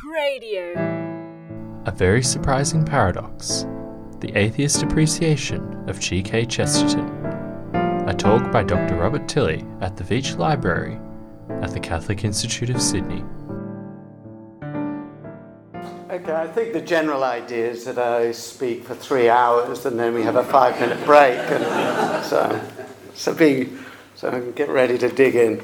Radio. A very surprising paradox. The Atheist Appreciation of G.K. Chesterton. A talk by Dr. Robert Tilley at the Veitch Library at the Catholic Institute of Sydney. Okay, I think the general idea is that I speak for 3 hours and then we have a 5-minute break, and so get ready to dig in.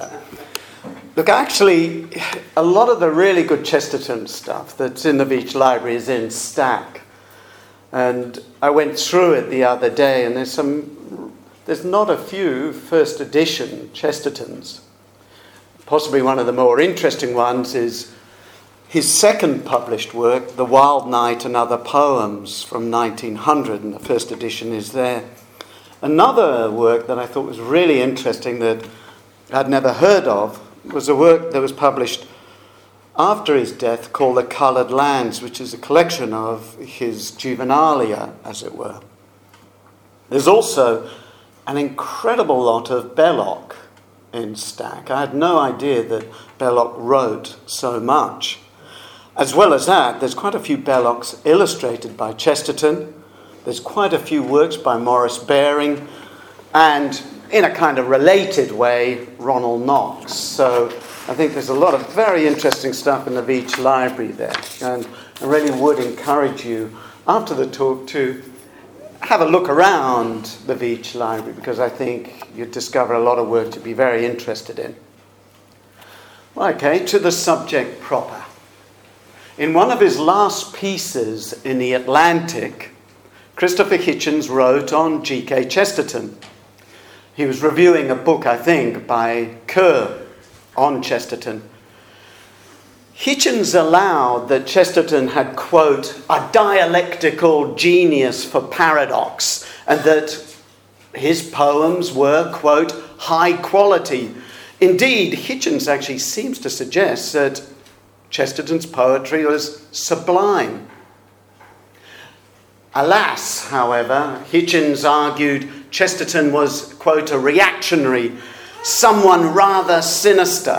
Look, actually, a lot of the really good Chesterton stuff that's in the Veitch Library is in Stack, and I went through it the other day, and there's not a few first edition Chestertons. Possibly one of the more interesting ones is his second published work, The Wild Night and Other Poems, from 1900, and the first edition is there. Another work that I thought was really interesting that I'd never heard of was a work that was published after his death called The Coloured Lands, which is a collection of his juvenilia, as it were. There's also an incredible lot of Belloc in Stack. I had no idea that Belloc wrote so much. As well as that, there's quite a few Bellocs illustrated by Chesterton. There's quite a few works by Maurice Baring, and in a kind of related way, Ronald Knox. So I think there's a lot of very interesting stuff in the Veitch Library there. And I really would encourage you, after the talk, to have a look around the Veitch Library, because I think you'd discover a lot of work to be very interested in. Okay, to the subject proper. In one of his last pieces in The Atlantic, Christopher Hitchens wrote on G.K. Chesterton. He was reviewing a book, I think, by Kerr on Chesterton. Hitchens allowed that Chesterton had, quote, a dialectical genius for paradox, and that his poems were, quote, high quality. Indeed, Hitchens actually seems to suggest that Chesterton's poetry was sublime. Alas, however, Hitchens argued Chesterton was, quote, a reactionary, someone rather sinister.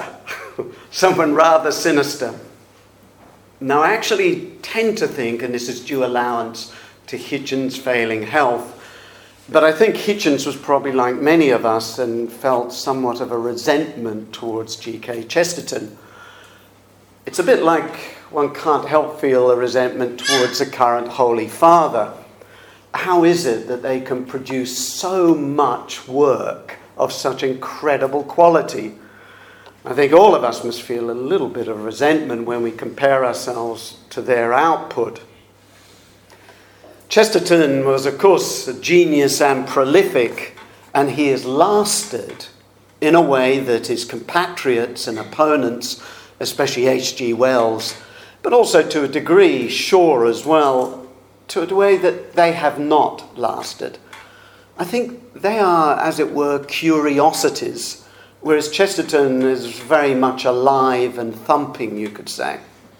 Now, I actually tend to think, and this is due allowance to Hitchens' failing health, but I think Hitchens was probably like many of us and felt somewhat of a resentment towards G.K. Chesterton. It's a bit like one can't help feel a resentment towards the current Holy Father. How is it that they can produce so much work of such incredible quality? I think all of us must feel a little bit of resentment when we compare ourselves to their output. Chesterton was, of course, a genius and prolific, and he has lasted in a way that his compatriots and opponents, especially H.G. Wells, but also to a degree Shaw as well, to a way that they have not lasted. I think they are, as it were, curiosities, whereas Chesterton is very much alive and thumping, you could say.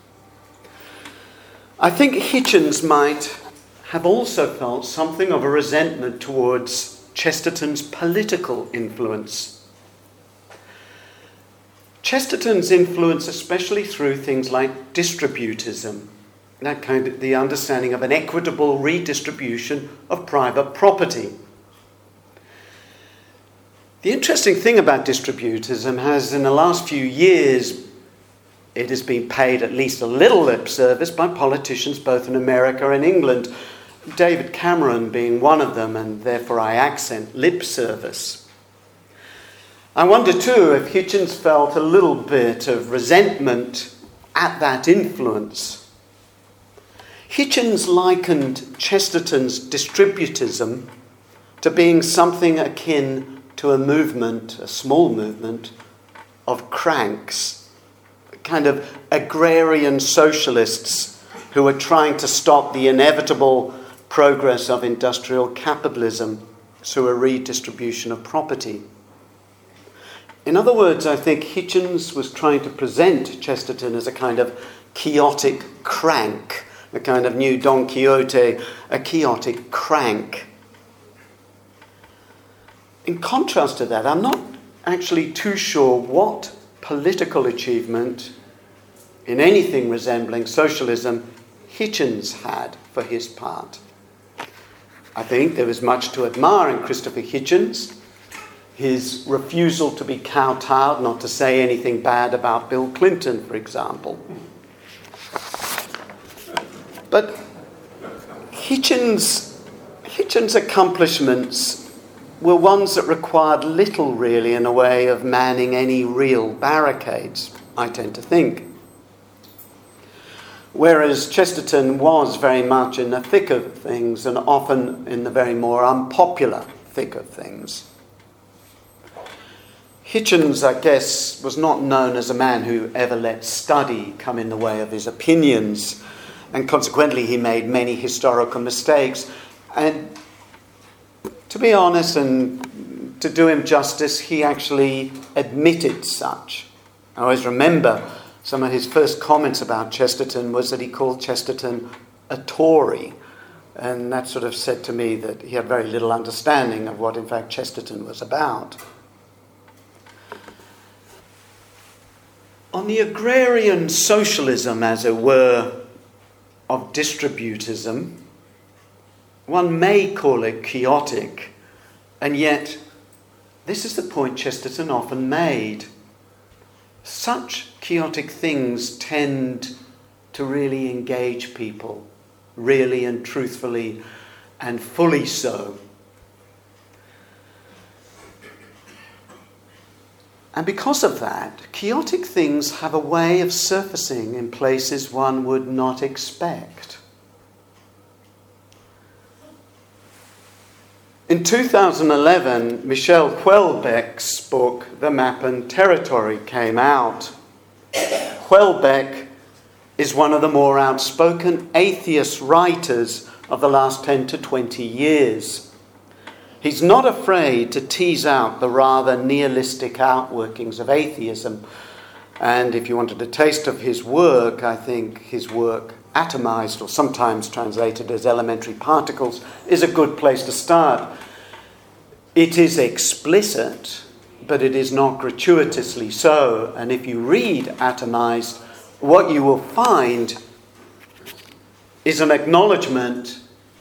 I think Hitchens might have also felt something of a resentment towards Chesterton's political influence. Chesterton's influence, especially through things like distributism, that kind of the understanding of an equitable redistribution of private property. The interesting thing about distributism has, in the last few years, it has been paid at least a little lip service by politicians both in America and England, David Cameron being one of them, and therefore I accent lip service. I wonder too if Hitchens felt a little bit of resentment at that influence. Hitchens likened Chesterton's distributism to being something akin to a movement, a small movement, of cranks, kind of agrarian socialists who were trying to stop the inevitable progress of industrial capitalism through a redistribution of property. In other words, I think Hitchens was trying to present Chesterton as a kind of quixotic crank, a kind of new Don Quixote, a quixotic crank. In contrast to that, I'm not actually too sure what political achievement in anything resembling socialism Hitchens had for his part. I think there was much to admire in Christopher Hitchens. His refusal to be kowtowed, not to say anything bad about Bill Clinton, for example. But Hitchens' accomplishments were ones that required little, really, in a way of manning any real barricades, I tend to think. Whereas Chesterton was very much in the thick of things, and often in the very more unpopular thick of things. Hitchens, I guess, was not known as a man who ever let study come in the way of his opinions, and consequently he made many historical mistakes. And to be honest and to do him justice, he actually admitted such. I always remember some of his first comments about Chesterton was that he called Chesterton a Tory. And that sort of said to me that he had very little understanding of what, in fact, Chesterton was about. On the agrarian socialism, as it were, of distributism, one may call it chaotic, and yet this is the point Chesterton often made. Such chaotic things tend to really engage people, really and truthfully and fully so. And because of that, chaotic things have a way of surfacing in places one would not expect. In 2011, Michel Houellebecq's book, The Map and Territory, came out. Houellebecq is one of the more outspoken atheist writers of the last 10 to 20 years. He's not afraid to tease out the rather nihilistic outworkings of atheism. And if you wanted a taste of his work, I think his work, Atomized, or sometimes translated as Elementary Particles, is a good place to start. It is explicit, but it is not gratuitously so. And if you read Atomized, what you will find is an acknowledgement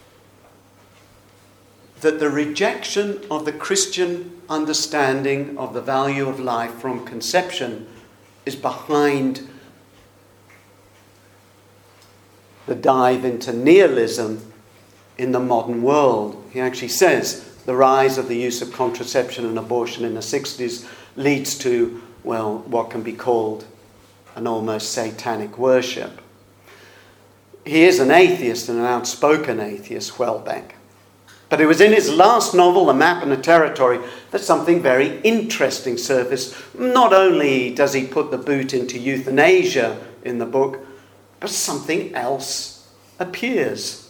that the rejection of the Christian understanding of the value of life from conception is behind the dive into nihilism in the modern world. He actually says the rise of the use of contraception and abortion in the 60s leads to, well, what can be called an almost satanic worship. He is an atheist and an outspoken atheist, Houellebecq. But it was in his last novel, The Map and the Territory, that something very interesting surfaced. Not only does he put the boot into euthanasia in the book, but something else appears.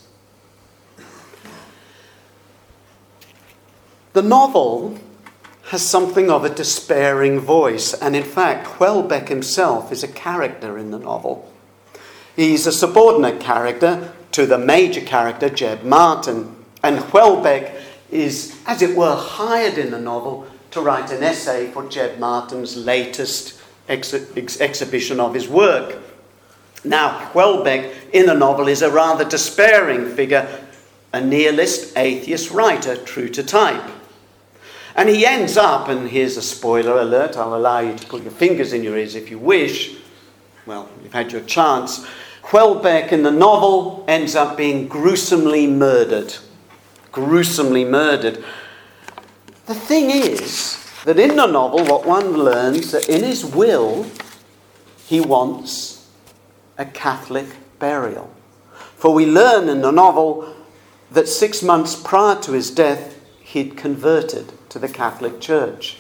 The novel has something of a despairing voice, and in fact, Houellebecq himself is a character in the novel. He's a subordinate character to the major character, Jeb Martin. And Houellebecq is, as it were, hired in the novel to write an essay for Jeb Martin's latest exhibition of his work. Now, Houellebecq in the novel is a rather despairing figure, a nihilist, atheist writer, true to type. And he ends up, and here's a spoiler alert, I'll allow you to put your fingers in your ears if you wish. Well, you've had your chance. Houellebecq in the novel ends up being gruesomely murdered. Gruesomely murdered. The thing is that in the novel, what one learns that in his will, he wants a Catholic burial. For we learn in the novel that 6 months prior to his death, he'd converted to the Catholic Church.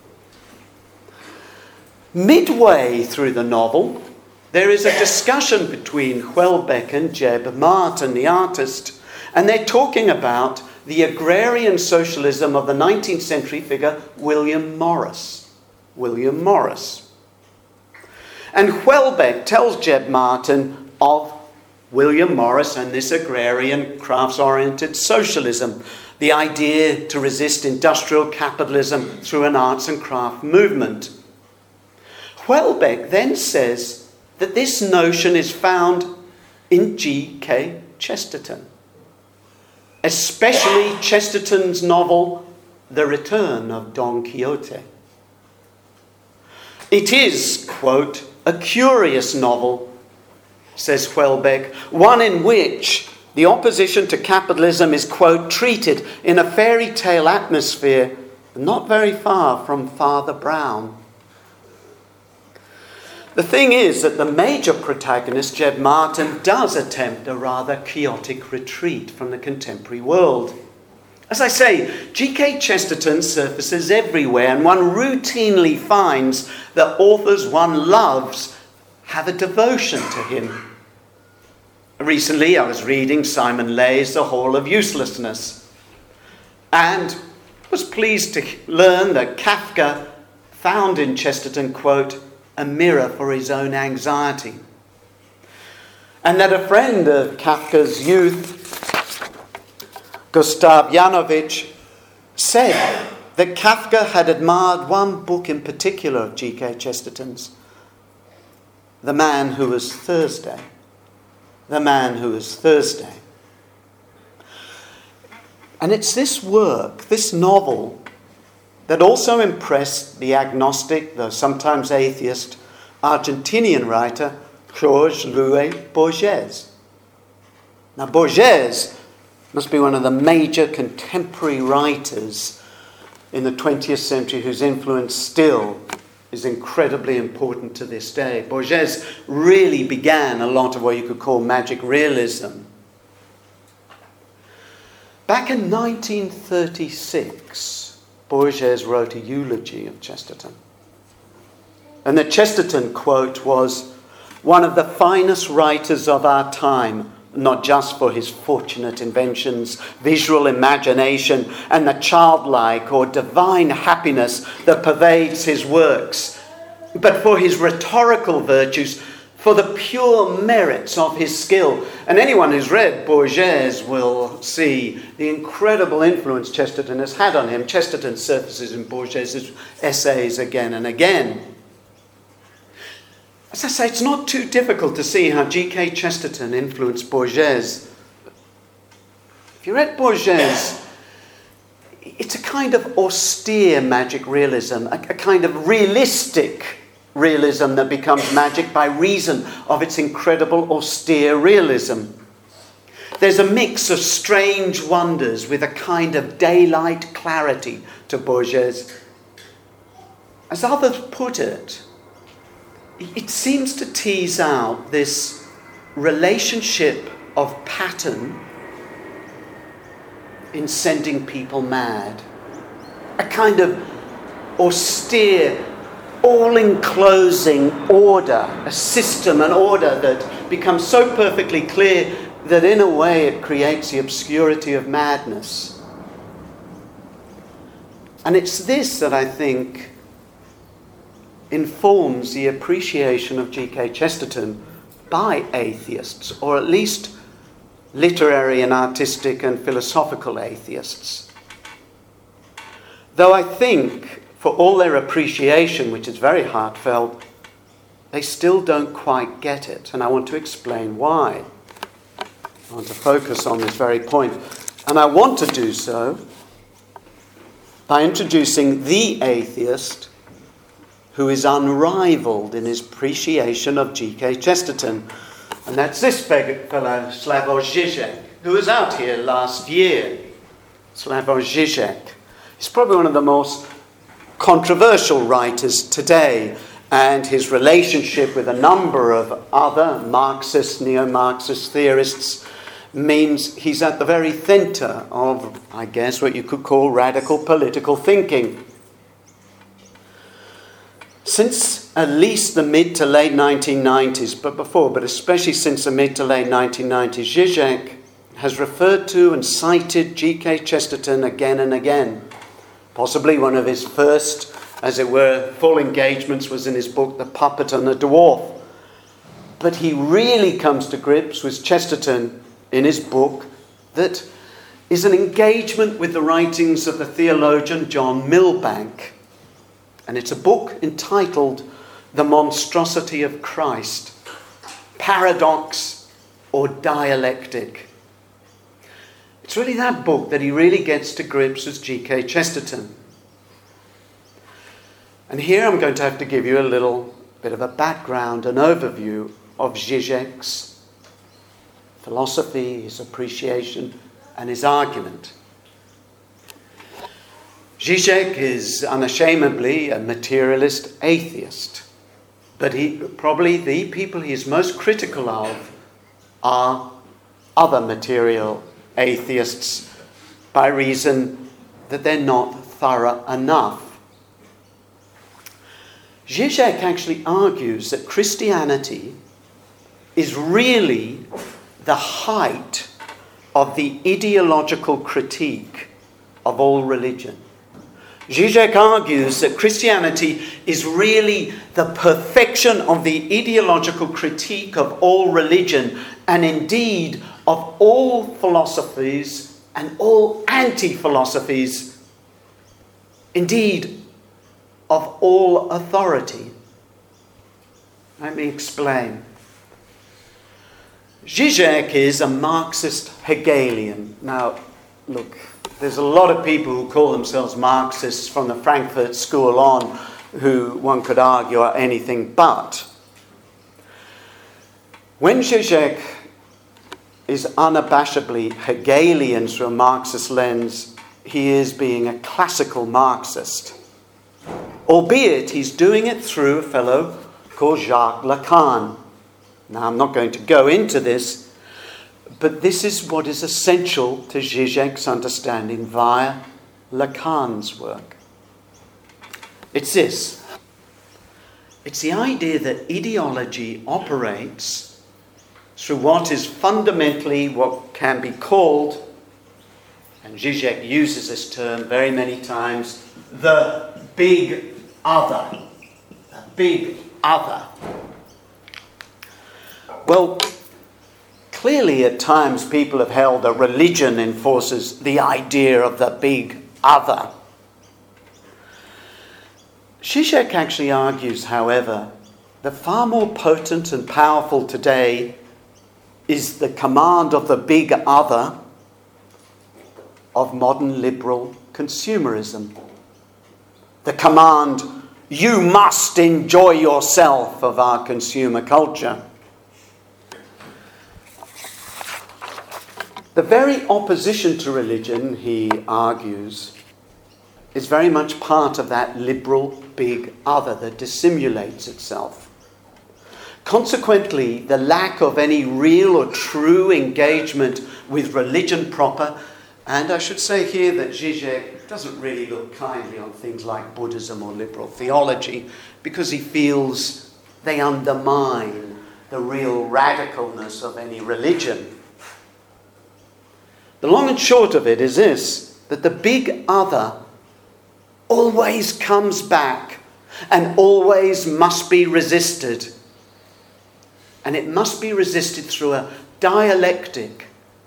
Midway through the novel, there is a discussion between Houellebecq and Jeb Martin, the artist, and they're talking about the agrarian socialism of the 19th century figure William Morris. William Morris. And Houellebecq tells Jeb Martin of William Morris and this agrarian crafts-oriented socialism, the idea to resist industrial capitalism through an arts and craft movement. Houellebecq then says that this notion is found in G.K. Chesterton, especially Chesterton's novel, The Return of Don Quixote. It is, quote, a curious novel, says Houellebecq, one in which the opposition to capitalism is, quote, treated in a fairy tale atmosphere not very far from Father Brown. The thing is that the major protagonist, Jed Martin, does attempt a rather chaotic retreat from the contemporary world. As I say, G.K. Chesterton surfaces everywhere, and one routinely finds that authors one loves have a devotion to him. Recently, I was reading Simon Leigh's The Hall of Uselessness, and was pleased to learn that Kafka found in Chesterton, quote, a mirror for his own anxiety. And that a friend of Kafka's youth, Gustav Janowicz, said that Kafka had admired one book in particular of G.K. Chesterton's, The Man Who Was Thursday. The Man Who Was Thursday. And it's this work, this novel, that also impressed the agnostic, though sometimes atheist, Argentinian writer Jorge Luis Borges. Now, Borges must be one of the major contemporary writers in the 20th century whose influence still is incredibly important to this day. Borges really began a lot of what you could call magic realism. Back in 1936, Borges wrote a eulogy of Chesterton. And the Chesterton, quote, was one of the finest writers of our time, not just for his fortunate inventions, visual imagination, and the childlike or divine happiness that pervades his works, but for his rhetorical virtues, for the pure merits of his skill. And anyone who's read Borges will see the incredible influence Chesterton has had on him. Chesterton surfaces in Borges' essays again and again. As I say, it's not too difficult to see how G.K. Chesterton influenced Borges. If you read Borges, it's a kind of austere magic realism, a kind of realistic realism that becomes magic by reason of its incredible austere realism. There's a mix of strange wonders with a kind of daylight clarity to Borges. As others put it, it seems to tease out this relationship of pattern in sending people mad. A kind of austere, all-enclosing order, a system, an order that becomes so perfectly clear that in a way it creates the obscurity of madness. And it's this that I think informs the appreciation of G.K. Chesterton by atheists, or at least literary and artistic and philosophical atheists. Though I think, for all their appreciation, which is very heartfelt, they still don't quite get it. And I want to explain why. I want to focus on this very point. And I want to do so by introducing the atheist who is unrivaled in his appreciation of G.K. Chesterton. And that's this fellow, Slavoj Žižek, who was out here last year. Slavoj Žižek. He's probably one of the most controversial writers today, and his relationship with a number of other Marxist, neo-Marxist theorists means he's at the very centre of, I guess, what you could call radical political thinking. Since at least the mid to late 1990s, but especially since the mid to late 1990s, Žižek has referred to and cited G.K. Chesterton again and again. Possibly one of his first, as it were, full engagements was in his book, The Puppet and the Dwarf. But he really comes to grips with Chesterton in his book that is an engagement with the writings of the theologian John Milbank. And it's a book entitled The Monstrosity of Christ. Paradox or Dialectic. It's really that book that he really gets to grips with G.K. Chesterton. And here I'm going to have to give you a little bit of a background, an overview of Zizek's philosophy, his appreciation, and his argument. Zizek is unashamedly a materialist atheist, but probably the people he is most critical of are other material atheists by reason that they're not thorough enough. Zizek actually argues that Christianity is really the height of the ideological critique of all religion. Zizek argues that Christianity is really the perfection of the ideological critique of all religion, and indeed of all philosophies and all anti-philosophies, indeed of all authority. Let me explain. Zizek is a Marxist Hegelian. Now, look, there's a lot of people who call themselves Marxists from the Frankfurt School on, who one could argue are anything but. When Zizek is unabashedly Hegelian through a Marxist lens, he is being a classical Marxist. Albeit he's doing it through a fellow called Jacques Lacan. Now, I'm not going to go into this, but this is what is essential to Zizek's understanding via Lacan's work. It's this. It's the idea that ideology operates through what is fundamentally what can be called, and Zizek uses this term very many times, the big other. The big other. Well, clearly at times people have held that religion enforces the idea of the big other. Zizek actually argues, however, that far more potent and powerful today is the command of the big other of modern liberal consumerism. The command, you must enjoy yourself, of our consumer culture. The very opposition to religion, he argues, is very much part of that liberal big other that dissimulates itself. Consequently, the lack of any real or true engagement with religion proper, and I should say here that Zizek doesn't really look kindly on things like Buddhism or liberal theology, because he feels they undermine the real radicalness of any religion. The long and short of it is this, that the big other always comes back and always must be resisted. And it must be resisted through a dialectic,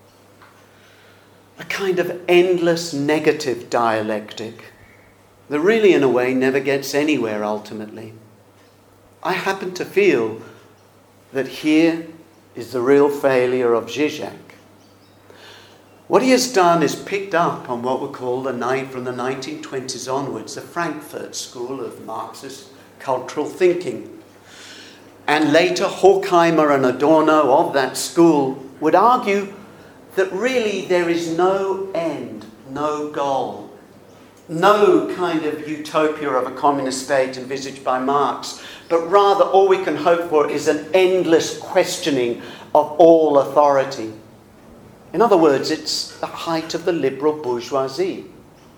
a kind of endless negative dialectic that really, in a way, never gets anywhere ultimately. I happen to feel that here is the real failure of Zizek. What he has done is picked up on what we call from the 1920s onwards, the Frankfurt School of Marxist cultural thinking. And later Horkheimer and Adorno of that school would argue that really there is no end, no goal, no kind of utopia of a communist state envisaged by Marx, but rather all we can hope for is an endless questioning of all authority. In other words, it's the height of the liberal bourgeoisie.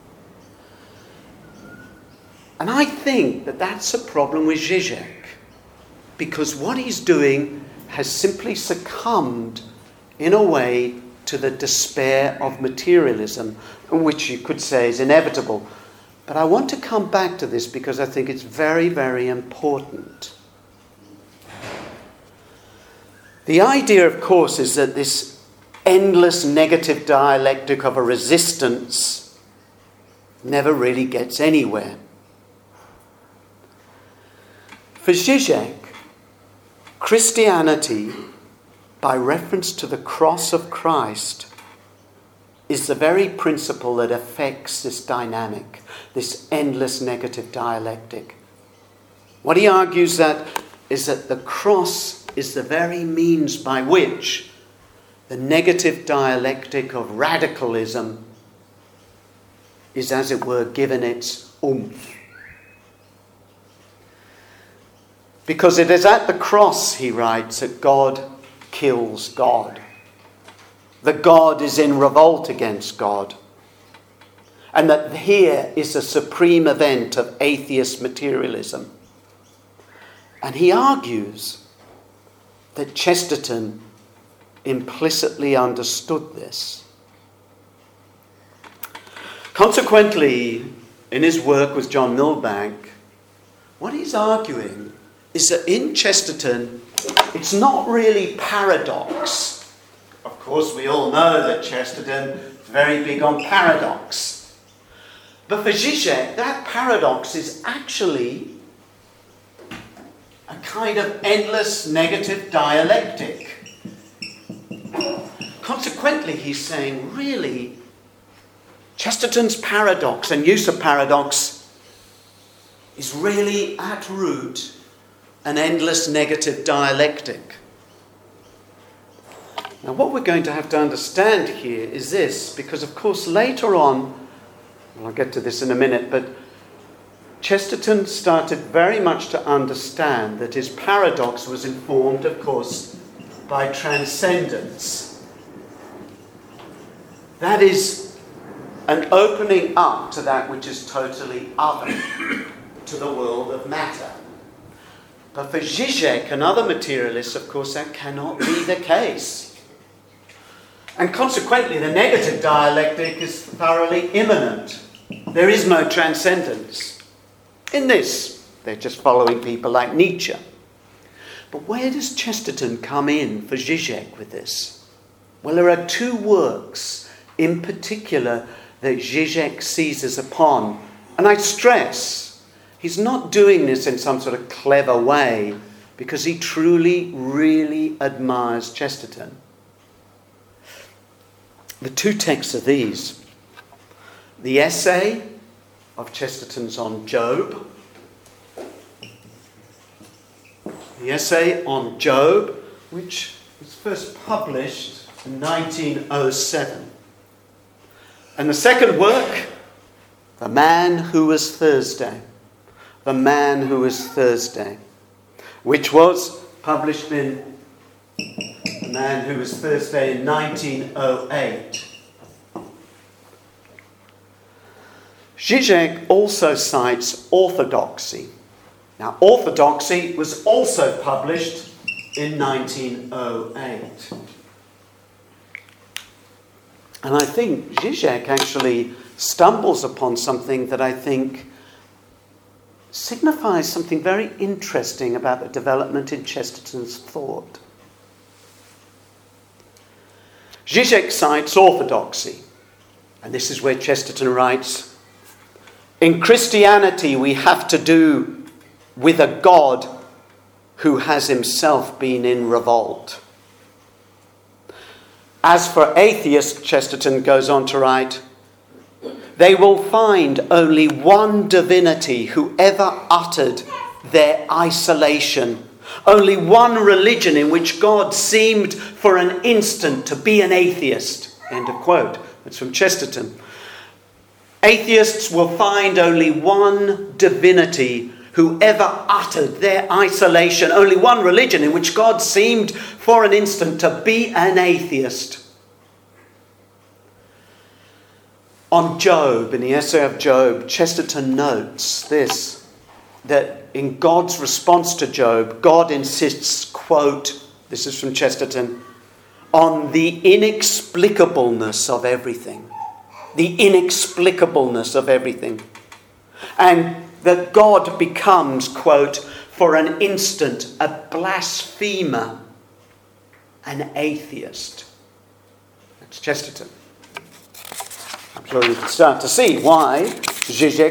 And I think that that's a problem with Zizek, because what he's doing has simply succumbed, in a way, to the despair of materialism, which you could say is inevitable. But I want to come back to this because I think it's very, very important. The idea, of course, is that this endless negative dialectic of a resistance never really gets anywhere. For Zizek, Christianity, by reference to the cross of Christ, is the very principle that affects this dynamic, this endless negative dialectic. What he argues is that the cross is the very means by which the negative dialectic of radicalism is, as it were, given its oomph. Because it is at the cross, he writes, that God kills God. That God is in revolt against God. And that here is the supreme event of atheist materialism. And he argues that Chesterton implicitly understood this. Consequently, in his work with John Milbank, what he's arguing is that in Chesterton, it's not really paradox. Of course, we all know that Chesterton is very big on paradox. But for Zizek, that paradox is actually a kind of endless negative dialectic. Consequently, he's saying, really, Chesterton's paradox and use of paradox is really at root an endless negative dialectic. Now, what we're going to have to understand here is this, because of course later on, and I'll get to this in a minute, but Chesterton started very much to understand that his paradox was informed, of course, by transcendence. That is an opening up to that which is totally other, to the world of matter. But for Zizek and other materialists, of course, that cannot be the case. And consequently, the negative dialectic is thoroughly immanent. There is no transcendence. In this, they're just following people like Nietzsche. But where does Chesterton come in for Zizek with this? Well, there are two works in particular that Zizek seizes upon. And I stress, he's not doing this in some sort of clever way because he truly, really admires Chesterton. The two texts are these. The essay of Chesterton's on Job. The essay on Job, which was first published in 1907. And the second work, The Man Who Was Thursday. The Man Who Was Thursday, which was published in The Man Who Was Thursday in 1908. Zizek also cites Orthodoxy. Now, Orthodoxy was also published in 1908. And I think Zizek actually stumbles upon something that I think signifies something very interesting about the development in Chesterton's thought. Zizek cites Orthodoxy. And this is where Chesterton writes, in Christianity we have to do with a God who has himself been in revolt. As for atheists, Chesterton goes on to write, they will find only one divinity who ever uttered their isolation, only one religion in which God seemed for an instant to be an atheist. End of quote. That's from Chesterton. Atheists will find only one divinity who ever uttered their isolation, only one religion in which God seemed for an instant to be an atheist. On Job, in the essay of Job, Chesterton notes this, that in God's response to Job, God insists, quote, this is from Chesterton, on the inexplicableness of everything. The inexplicableness of everything. And that God becomes, quote, for an instant, a blasphemer, an atheist. That's Chesterton. I'm sure you can start to see why Zizek would find a great interest in Chesterton's works.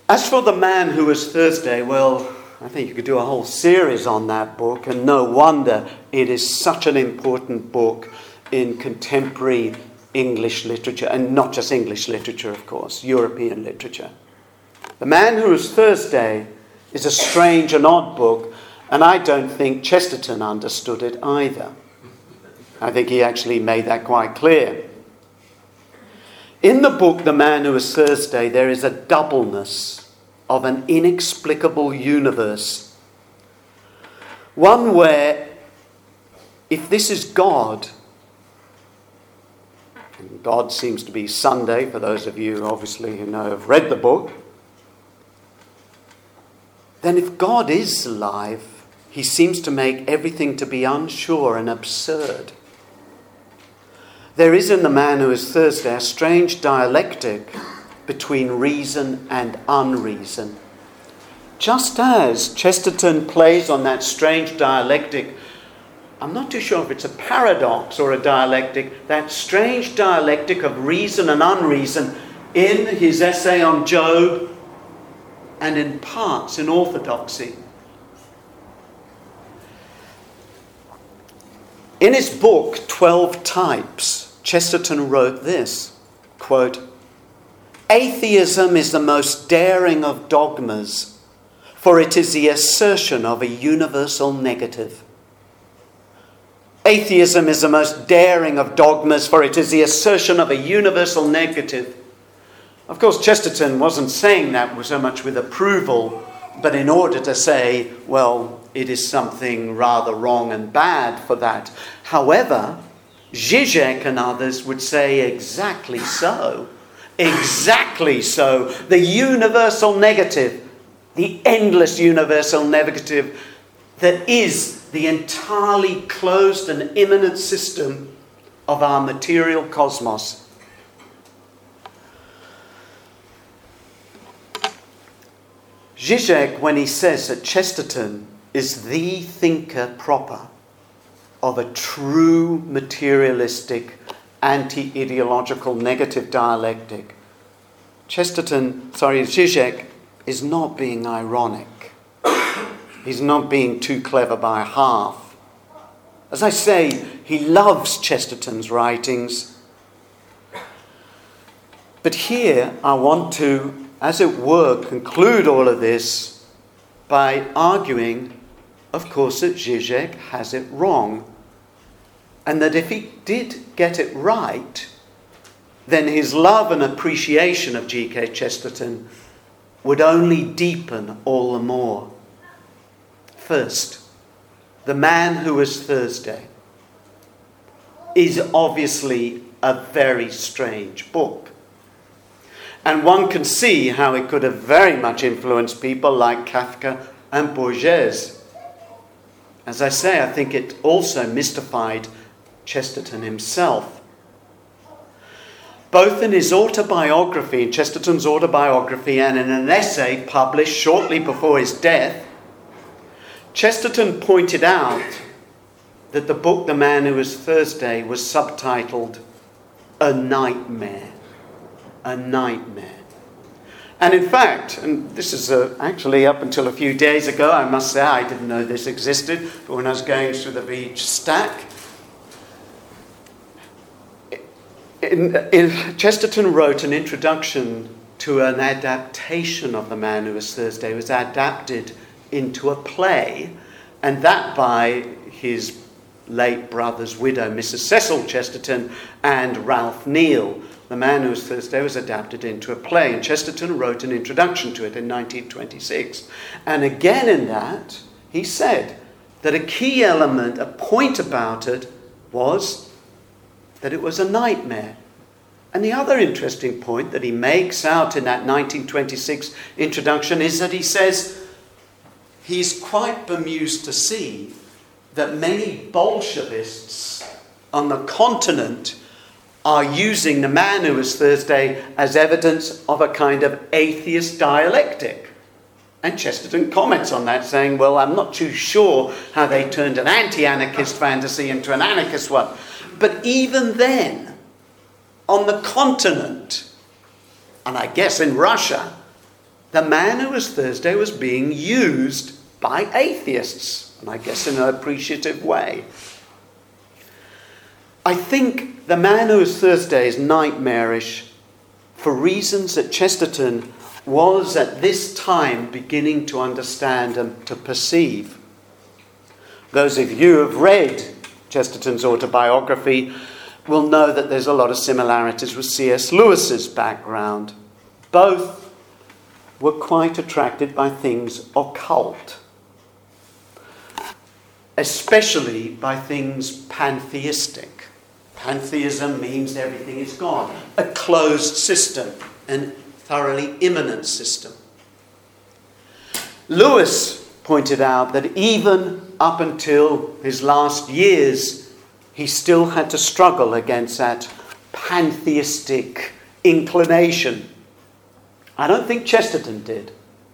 As for The Man Who Was Thursday, well, I think you could do a whole series on that book, and no wonder it is such an important book in contemporary English literature, and not just English literature, of course, European literature. The Man Who Was Thursday is a strange and odd book, and I don't think Chesterton understood it either. I think he actually made that quite clear. In the book The Man Who Was Thursday, there is a doubleness of an inexplicable universe. One where, if this is God, and God seems to be Sunday, for those of you obviously who know have read the book, then if God is alive, he seems to make everything to be unsure and absurd. There is in The Man Who Is Thursday a strange dialectic between reason and unreason. Just as Chesterton plays on that strange dialectic, I'm not too sure if it's a paradox or a dialectic, that strange dialectic of reason and unreason in his essay on Job and in parts in Orthodoxy. In his book, 12 Types, Chesterton wrote this, quote, "Atheism is the most daring of dogmas, for it is the assertion of a universal negative. Atheism is the most daring of dogmas, for it is the assertion of a universal negative." Of course, Chesterton wasn't saying that so much with approval, but in order to say, well, it is something rather wrong and bad for that. However, Zizek and others would say exactly so. Exactly so. The universal negative, the endless universal negative that is the entirely closed and immanent system of our material cosmos. Zizek, when he says that Chesterton is the thinker proper of a true materialistic, anti-ideological negative dialectic, Zizek is not being ironic. He's not being too clever by half. As I say, he loves Chesterton's writings. But here I want to, as it were, conclude all of this by arguing, of course, that Zizek has it wrong. And that if he did get it right, then his love and appreciation of G.K. Chesterton would only deepen all the more. First, The Man Who Was Thursday is obviously a very strange book. And one can see how it could have very much influenced people like Kafka and Borges. As I say, I think it also mystified Chesterton himself. Both in his autobiography, in Chesterton's autobiography, and in an essay published shortly before his death, Chesterton pointed out that the book The Man Who Was Thursday was subtitled A Nightmare. A nightmare. And in fact, and this is actually up until a few days ago, I must say I didn't know this existed, but when I was going through the Veitch stack, Chesterton wrote an introduction to an adaptation of The Man Who Was Thursday. It was adapted into a play, and that by his late brother's widow, Mrs. Cecil Chesterton, and Ralph Neal. The Man Who Was Thursday was adapted into a play, and Chesterton wrote an introduction to it in 1926. And again in that, he said that a key element, a point about it, was that it was a nightmare. And the other interesting point that he makes out in that 1926 introduction is that he says he's quite bemused to see that many Bolshevists on the continent are using The Man Who Was Thursday as evidence of a kind of atheist dialectic. And Chesterton comments on that, saying, well, I'm not too sure how they turned an anti-anarchist fantasy into an anarchist one. But even then, on the continent, and I guess in Russia, the man who was Thursday was being used by atheists, and I guess in an appreciative way. I think the man who was Thursday is nightmarish for reasons that Chesterton was at this time beginning to understand and to perceive. Those of you who have read Chesterton's autobiography will know that there's a lot of similarities with C.S. Lewis's background. Both were quite attracted by things occult, especially by things pantheistic. Pantheism means everything is God, a closed system, an thoroughly immanent system. Lewis pointed out that even up until his last years, he still had to struggle against that pantheistic inclination. I don't think Chesterton did.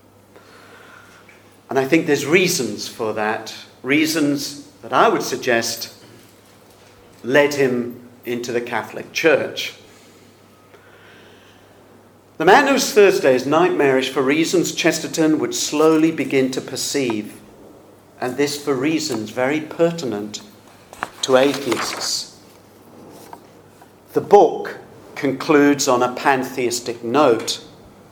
And I think there's reasons for that. Reasons that I would suggest led him into the Catholic Church. The man whose Thursday is nightmarish for reasons Chesterton would slowly begin to perceive, and this for reasons very pertinent to atheists. The book concludes on a pantheistic note,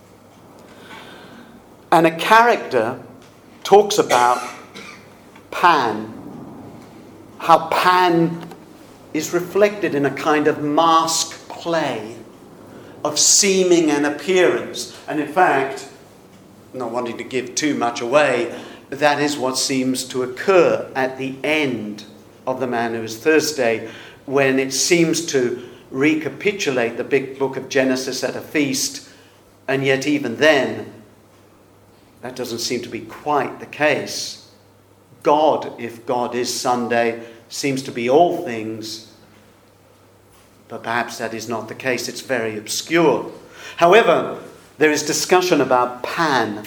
and a character talks about Pan, how Pan is reflected in a kind of mask play of seeming and appearance. And in fact, not wanting to give too much away, that is what seems to occur at the end of The Man Who Is Thursday, when it seems to recapitulate the big book of Genesis at a feast, and yet even then, that doesn't seem to be quite the case. God, if God is Sunday, seems to be all things, but perhaps that is not the case. It's very obscure. However, there is discussion about Pan,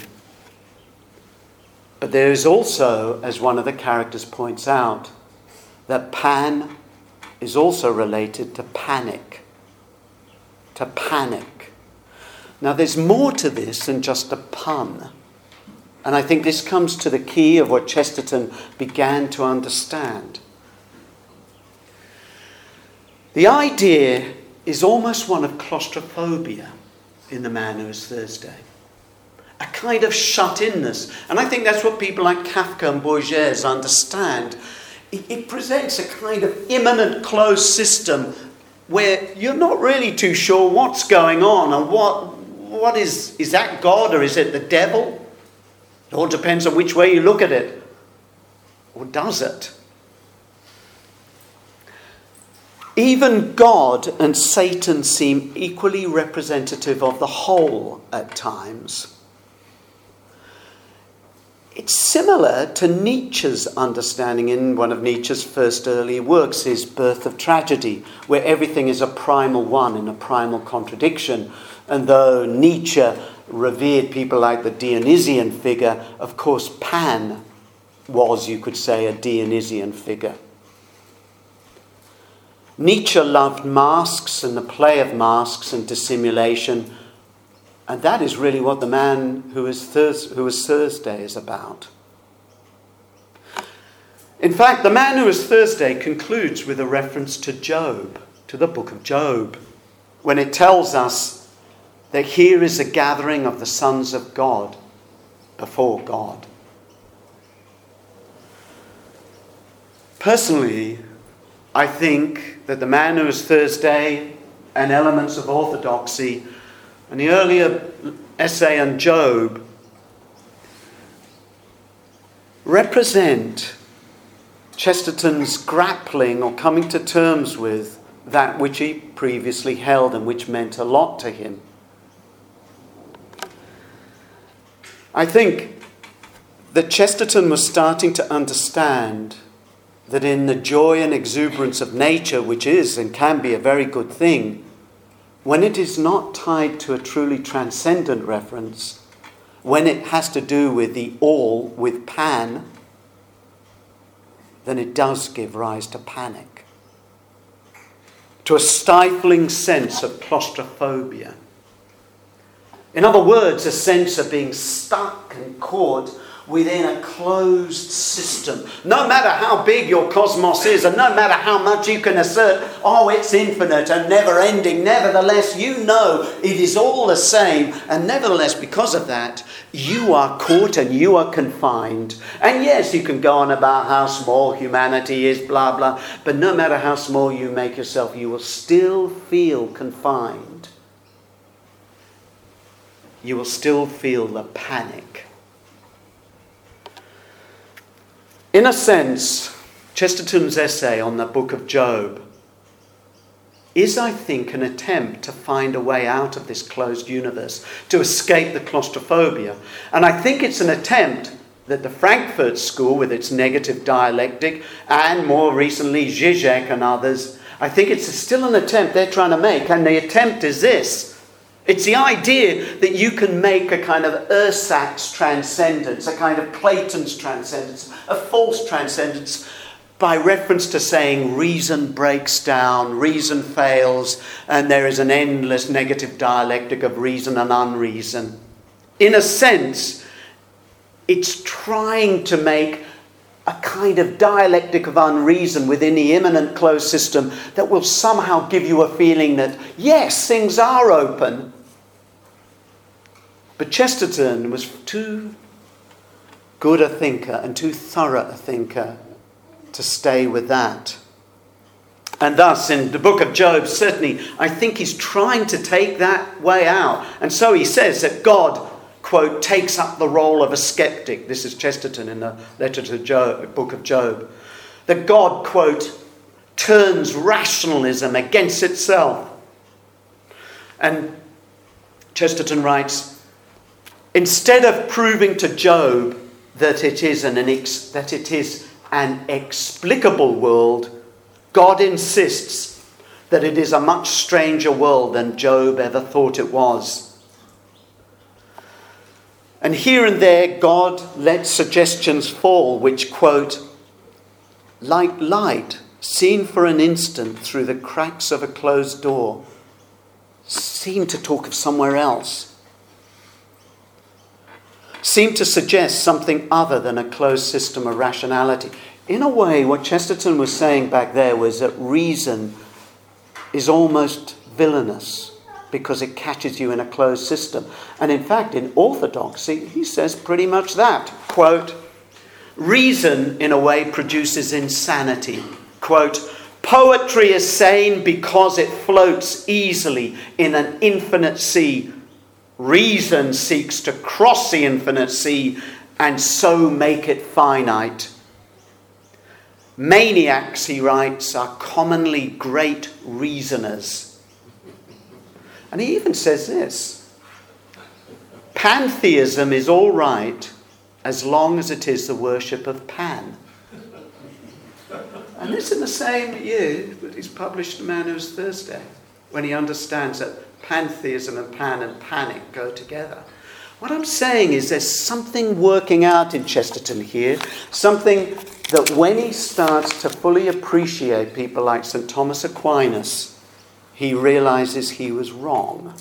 but there is also, as one of the characters points out, that Pan is also related to panic. To panic. Now, there's more to this than just a pun. And I think this comes to the key of what Chesterton began to understand. The idea is almost one of claustrophobia in The Man Who Is Thursday. A kind of shut-inness. And I think that's what people like Kafka and Borges understand. It presents a kind of immanent closed system where you're not really too sure what's going on and what is that God or is it the devil? It all depends on which way you look at it. Or does it? Even God and Satan seem equally representative of the whole at times. It's similar to Nietzsche's understanding in one of Nietzsche's first early works, his Birth of Tragedy, where everything is a primal one and a primal contradiction. And though Nietzsche revered people like the Dionysian figure, of course Pan was, you could say, a Dionysian figure. Nietzsche loved masks and the play of masks and dissimulation, and that is really what The Man Who Is Thursday is about. In fact, The Man Who Is Thursday concludes with a reference to Job, to the book of Job, when it tells us that here is a gathering of the sons of God before God. Personally, I think that The Man Who Is Thursday and elements of orthodoxy and the earlier essay on Job represent Chesterton's grappling or coming to terms with that which he previously held and which meant a lot to him. I think that Chesterton was starting to understand that in the joy and exuberance of nature, which is and can be a very good thing, when it is not tied to a truly transcendent reference, when it has to do with the all, with Pan, then it does give rise to panic, to a stifling sense of claustrophobia. In other words, a sense of being stuck and caught within a closed system. No matter how big your cosmos is, and no matter how much you can assert, oh, it's infinite and never-ending, nevertheless, you know it is all the same. And nevertheless, because of that, you are caught and you are confined. And yes, you can go on about how small humanity is, blah, blah. But no matter how small you make yourself, you will still feel confined. You will still feel the panic. In a sense, Chesterton's essay on the book of Job is, I think, an attempt to find a way out of this closed universe, to escape the claustrophobia. And I think it's an attempt that the Frankfurt School, with its negative dialectic, and more recently Zizek and others, I think it's still an attempt they're trying to make. And the attempt is this. It's the idea that you can make a kind of ersatz transcendence, a kind of Platon's transcendence, a false transcendence, by reference to saying reason breaks down, reason fails, and there is an endless negative dialectic of reason and unreason. In a sense, it's trying to make a kind of dialectic of unreason within the immanent closed system that will somehow give you a feeling that, yes, things are open. But Chesterton was too good a thinker and too thorough a thinker to stay with that. And thus, in the book of Job, certainly, I think he's trying to take that way out. And so he says that God, quote, takes up the role of a skeptic. This is Chesterton in the letter to Job, book of Job. That God, quote, turns rationalism against itself. And Chesterton writes, instead of proving to Job that it is an explicable world, God insists that it is a much stranger world than Job ever thought it was. And here and there, God lets suggestions fall which, quote, like light seen for an instant through the cracks of a closed door, seem to talk of somewhere else. Seem to suggest something other than a closed system of rationality. In a way, what Chesterton was saying back there was that reason is almost villainous because it catches you in a closed system. And in fact, in orthodoxy, he says pretty much that. Quote, reason, in a way, produces insanity. Quote, poetry is sane because it floats easily in an infinite sea. Reason seeks to cross the infinite sea and so make it finite. Maniacs, he writes, are commonly great reasoners. And he even says this: pantheism is all right as long as it is the worship of Pan. And this in the same year that he's published A Man Who's Thursday, when he understands that pantheism and Pan and panic go together. What I'm saying is there's something working out in Chesterton here, something that when he starts to fully appreciate people like St. Thomas Aquinas, he realizes he was wrong.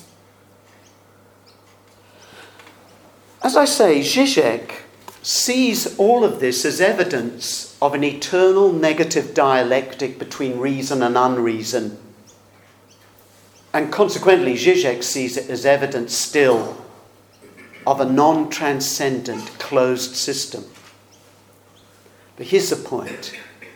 As I say, Zizek sees all of this as evidence of an eternal negative dialectic between reason and unreason. And consequently, Zizek sees it as evidence still of a non-transcendent closed system. But here's the point.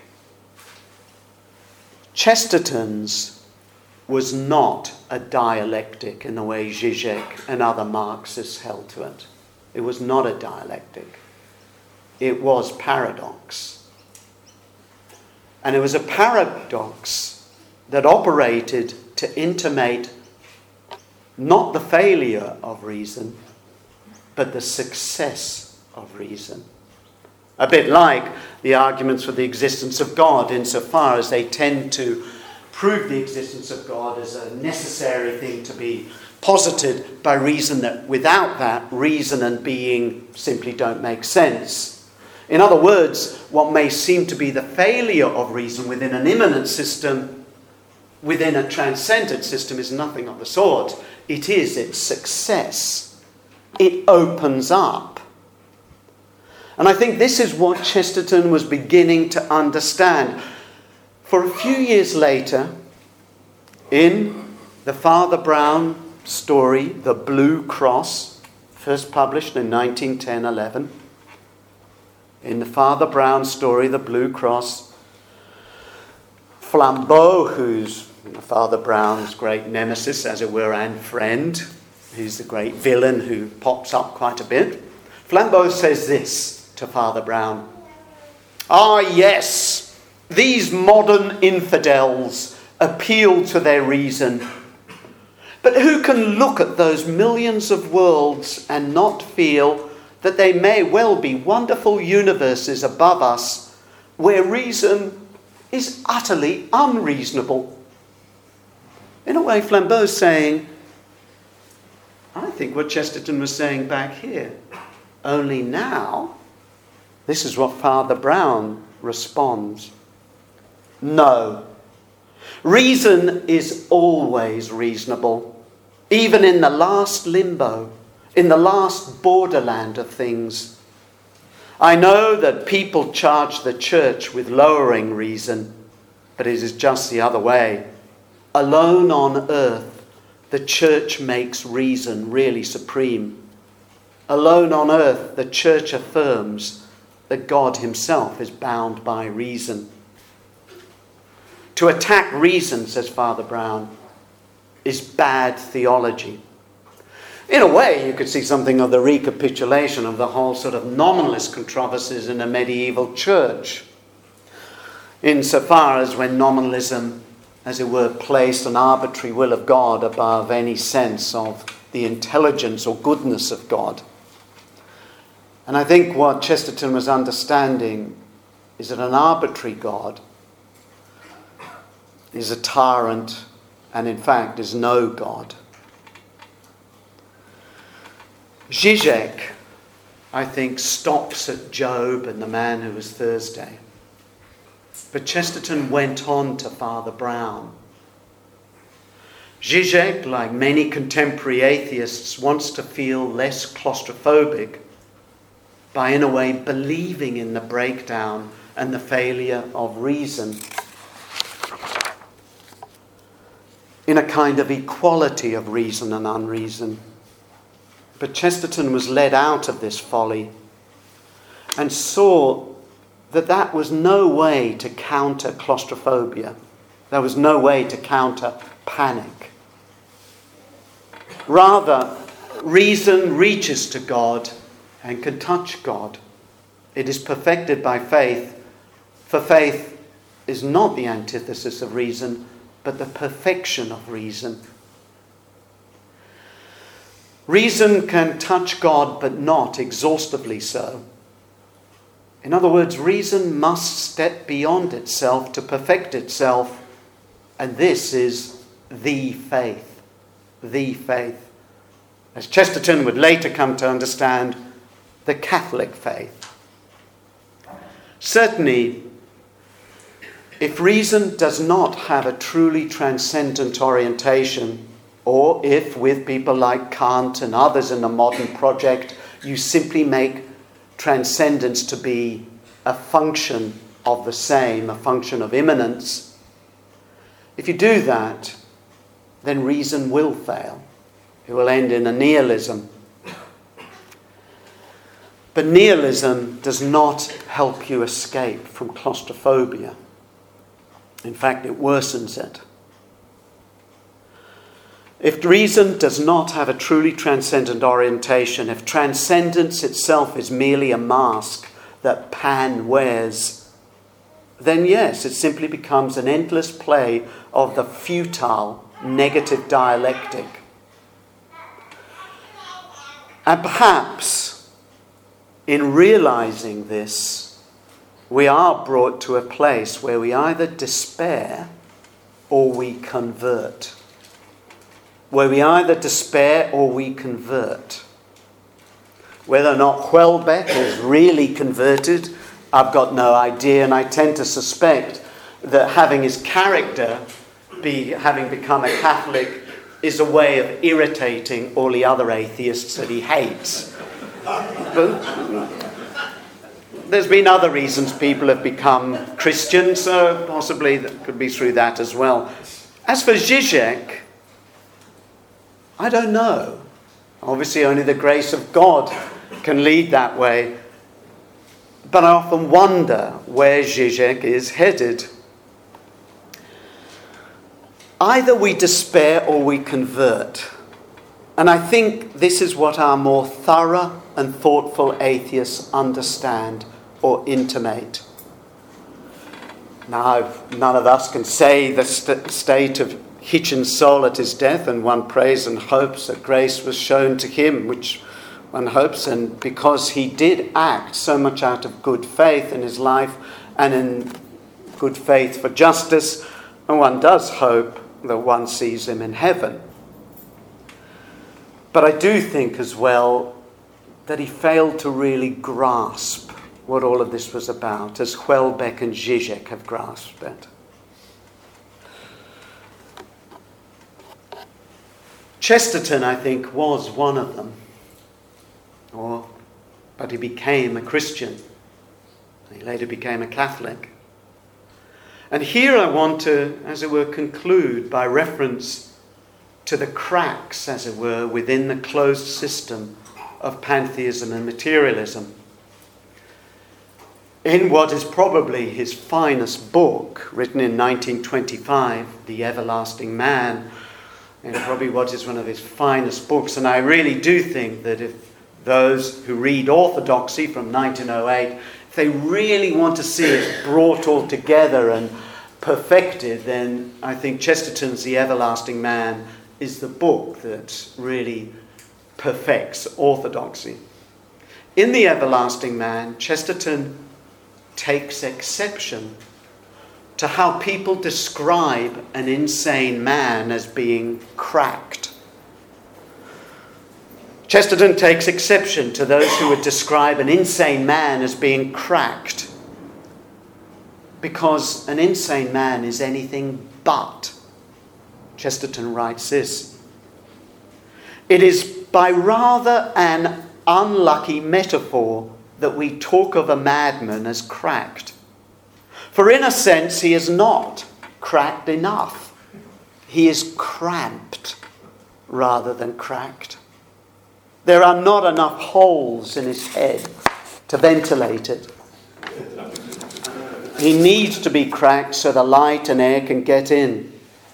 Chesterton's was not a dialectic in the way Zizek and other Marxists held to it. It was not a dialectic. It was paradox. And it was a paradox that operated to intimate not the failure of reason, but the success of reason. A bit like the arguments for the existence of God, insofar as they tend to prove the existence of God as a necessary thing to be posited by reason, that without that, reason and being simply don't make sense. In other words, what may seem to be the failure of reason within an immanent system, within a transcendent system, is nothing of the sort. It is its success. it opens up. And I think this is what Chesterton was beginning to understand. For a few years later, in the Father Brown story, The Blue Cross, first published in 1910-11, in the Father Brown story, The Blue Cross, Flambeau, who's Father Brown's great nemesis, as it were, and friend, he's the great villain who pops up quite a bit. Flambeau says this to Father Brown: "Ah, yes, these modern infidels appeal to their reason. But who can look at those millions of worlds and not feel that they may well be wonderful universes above us where reason is utterly unreasonable?" In a way, Flambeau's saying, I think what Chesterton was saying back here. Only now, this is what Father Brown responds. No. Reason is always reasonable, even in the last limbo, in the last borderland of things. I know that people charge the church with lowering reason, but it is just the other way. Alone on earth, the church makes reason really supreme. Alone on earth, the church affirms that God himself is bound by reason. To attack reason, says Father Brown, is bad theology. In a way, you could see something of the recapitulation of the whole sort of nominalist controversies in the medieval church, insofar as when nominalism, as it were, placed an arbitrary will of God above any sense of the intelligence or goodness of God. And I think what Chesterton was understanding is that an arbitrary God is a tyrant and in fact is no God. Zizek, I think, stops at Job and the man who was Thursday. But Chesterton went on to Father Brown. Zizek, like many contemporary atheists, wants to feel less claustrophobic by, in a way, believing in the breakdown and the failure of reason, in a kind of equality of reason and unreason. But Chesterton was led out of this folly and saw that that was no way to counter claustrophobia. There was no way to counter panic. Rather, reason reaches to God and can touch God. It is perfected by faith, for faith is not the antithesis of reason, but the perfection of reason. Reason can touch God, but not exhaustively so. In other words, reason must step beyond itself to perfect itself, and this is the faith. The faith. As Chesterton would later come to understand, the Catholic faith. Certainly, if reason does not have a truly transcendent orientation, or if, with people like Kant and others in the modern project, you simply make transcendence to be a function of the same, a function of immanence, if you do that, then reason will fail. It will end in a nihilism. But nihilism does not help you escape from claustrophobia. In fact, it worsens it. If reason does not have a truly transcendent orientation, if transcendence itself is merely a mask that Pan wears, then yes, it simply becomes an endless play of the futile negative dialectic. And perhaps in realizing this, we are brought to a place where we either despair or we convert. Where we either despair or we convert. Whether or not Houellebecq is really converted, I've got no idea, and I tend to suspect that having his character having become a Catholic is a way of irritating all the other atheists that he hates. But there's been other reasons people have become Christians, so possibly that could be through that as well. As for Zizek, I don't know. Obviously only the grace of God can lead that way. But I often wonder where Zizek is headed. Either we despair or we convert. And I think this is what our more thorough and thoughtful atheists understand or intimate. Now, none of us can say the state of Hitchin's soul at his death, and one prays and hopes that grace was shown to him, which one hopes, and because he did act so much out of good faith in his life and in good faith for justice, and one does hope that one sees him in heaven. But I do think as well that he failed to really grasp what all of this was about, as Houellebecq and Zizek have grasped it. Chesterton, I think, was one of them. But he became a Christian. He later became a Catholic. And here I want to, as it were, conclude by reference to the cracks, as it were, within the closed system of pantheism and materialism. In what is probably his finest book, written in 1925, The Everlasting Man, and probably what is one of his finest books, and I really do think that if those who read Orthodoxy from 1908, if they really want to see it brought all together and perfected, then I think Chesterton's The Everlasting Man is the book that really perfects orthodoxy. In The Everlasting Man, Chesterton takes exception to how people describe an insane man as being cracked. Chesterton takes exception to those who would describe an insane man as being cracked, because an insane man is anything but. Chesterton writes this: "It is by rather an unlucky metaphor that we talk of a madman as cracked. For in a sense he is not cracked enough. He is cramped rather than cracked. There are not enough holes in his head to ventilate it. He needs to be cracked so the light and air can get in."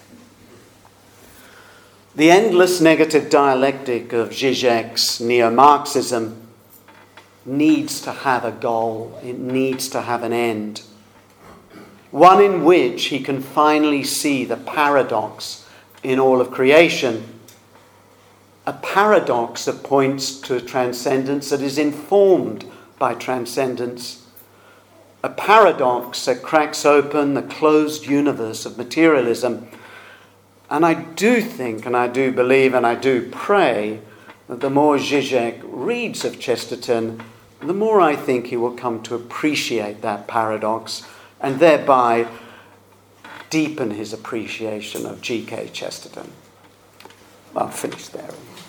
The endless negative dialectic of Zizek's neo-Marxism needs to have a goal. It needs to have an end. One in which he can finally see the paradox in all of creation. A paradox that points to a transcendence that is informed by transcendence. A paradox that cracks open the closed universe of materialism. And I do think, and I do believe, and I do pray that the more Zizek reads of Chesterton, the more I think he will come to appreciate that paradox and thereby deepen his appreciation of G.K. Chesterton. I'll finish there.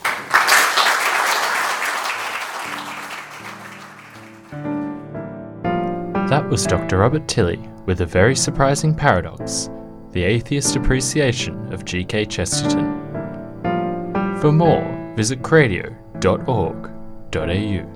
That was Dr. Robert Tilley with A Very Surprising Paradox, The Atheist Appreciation of G.K. Chesterton. For more, visit cradio.org.au.